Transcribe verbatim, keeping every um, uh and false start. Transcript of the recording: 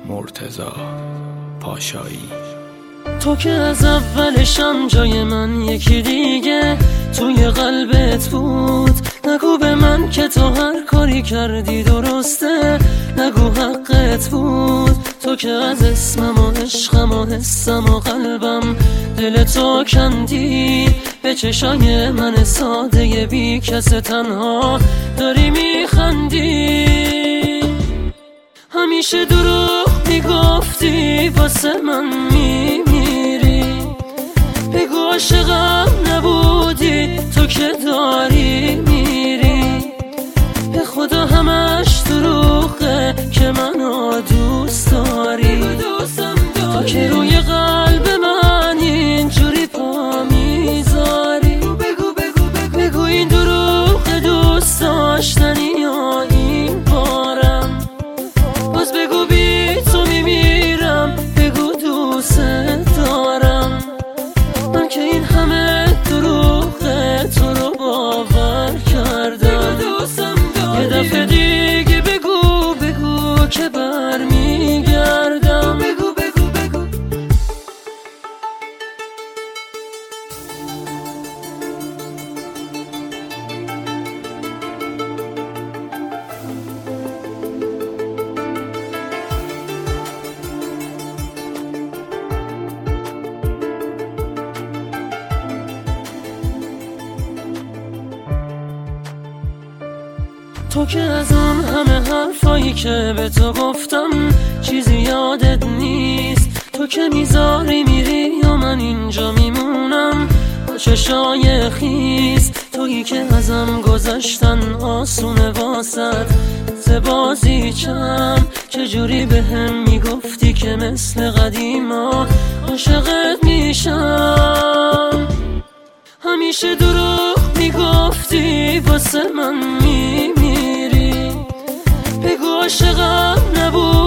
مرتضی پاشایی. تو که از اولشم جای من یکی دیگه توی قلبت بود. نگو به من که تو هر کاری کردی درسته، نگو حقت بود. تو که از اسمم و عشقم و حسم و قلبم دل تو کندی. به چشای من ساده بی کس تنها داری میخندی. همیشه دروغ میگفتی واسه من میمیری. بگو عاشقم نبودی تو که داری میری. به خدا همش دروغه که منو دوست داری. تو که روی قلب من اینجوری پا میذاری. بگو بگو بگو بگو این دروغ دوست داشتنی یا این بارم. باز بگو بی تو میمیرم. بگو دوست دارم. من که این همه دروغه تو رو باور کردم. یه دفعه دیگه بگو بگو که برمیگردم. بگو بگو بگو تو که از اون همه حرفایی که به تو گفتم چیزی یادت نیست. تو که میذاری میری یا من اینجا میمونم با چشای خیس. تویی که ازم گذشتن آسونه واسد زبازی چم. چجوری به هم میگفتی که مثل قدیما عاشقت میشم. همیشه دروغ میگفتی واسه من میمیری. بگو عاشقم نبود